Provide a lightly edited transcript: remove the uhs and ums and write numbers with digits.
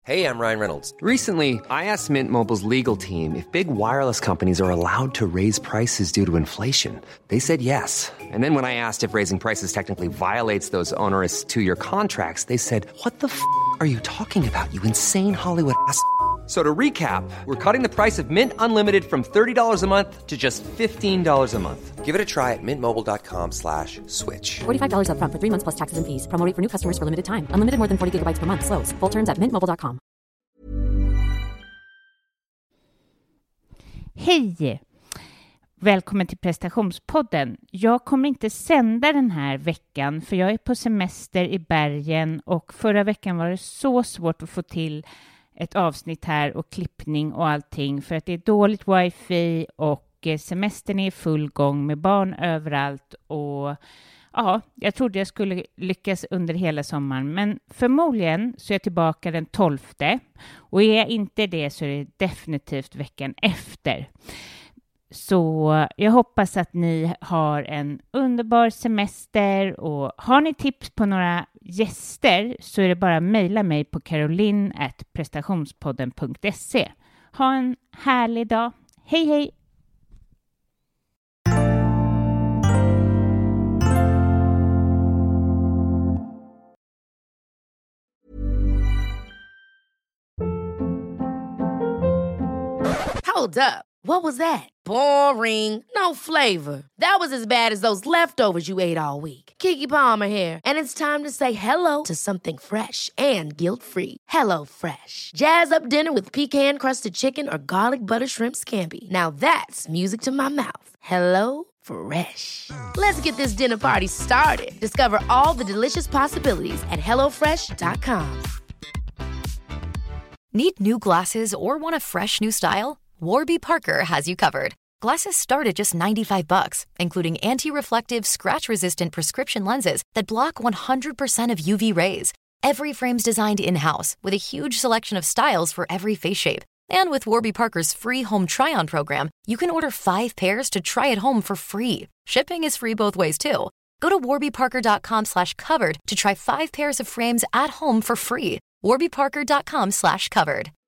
Hey, I'm Ryan Reynolds. Recently, I asked Mint Mobile's legal team if big wireless companies are allowed to raise prices due to inflation. They said yes. And then when I asked if raising prices technically violates those onerous two-year contracts, they said, "What the f*** are you talking about, you insane Hollywood ass?" So to recap, we're cutting the price of Mint Unlimited from $30 a month to just $15 a month. Give it a try at mintmobile.com/switch. $45 up front for 3 months plus taxes and fees. Promo rate for new customers for limited time. Unlimited more than 40 gigabytes per month. Slows full terms at mintmobile.com. Hej! Välkommen till prestationspodden. Jag kommer inte sända den här veckan för jag är på semester i bergen och förra veckan var det så svårt att få till ett avsnitt här och klippning och allting för att det är dåligt wifi och semestern är i full gång med barn överallt och ja, jag trodde jag skulle lyckas under hela sommaren men förmodligen så är jag tillbaka den 12:e och är jag inte det så är det definitivt veckan efter. Så jag hoppas att ni har en underbar semester och har ni tips på några gäster så är det bara att mejla mig på caroline@prestationspodden.se. Ha en härlig dag. Hej hej! Hold up. What was that? Boring. No flavor. That was as bad as those leftovers you ate all week. Keke Palmer here, and it's time to say hello to something fresh and guilt-free. Hello Fresh. Jazz up dinner with pecan-crusted chicken or garlic butter shrimp scampi. Now that's music to my mouth. Hello Fresh. Let's get this dinner party started. Discover all the delicious possibilities at hellofresh.com. Need new glasses or want a fresh new style? Warby Parker has you covered. Glasses start at just $95, including anti-reflective, scratch-resistant prescription lenses that block 100% of UV rays. Every frame's designed in-house with a huge selection of styles for every face shape. And with Warby Parker's free home try-on program, you can order 5 pairs to try at home for free. Shipping is free both ways, too. Go to warbyparker.com/covered to try 5 pairs of frames at home for free. warbyparker.com/covered.